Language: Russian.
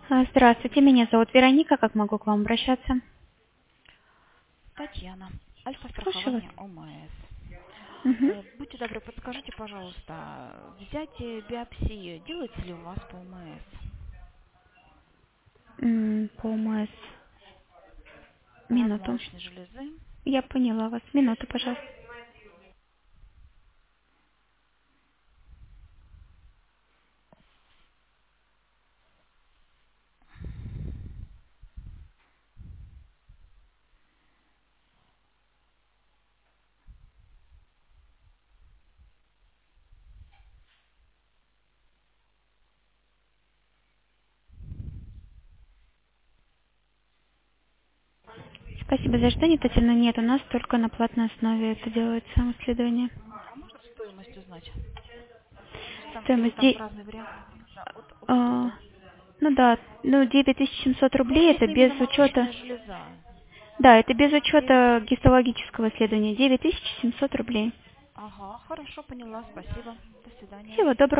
Здравствуйте, меня зовут Вероника. Как могу к вам обращаться? Татьяна, Слушаю вас. Альфа-страхование ОМС. Мгм. Будьте добры, подскажите, пожалуйста, взятие биопсии делается ли у вас по ОМС? По ОМС. Рака Минуту. молочной железы. Я поняла вас. Минуту, пожалуйста. Спасибо за ожидание, Татьяна. Нет, у нас только на платной основе это делается исследование. А можно стоимость узнать? Может, там, или Стоимость там разные варианты? Да, от а, до. ну да, 9700 Ну, рублей, это здесь именно без учета. молочная железа. Да, это без 9. учета гистологического исследования. 9700 рублей. Ага, хорошо, поняла, спасибо. До свидания. Всего доброго.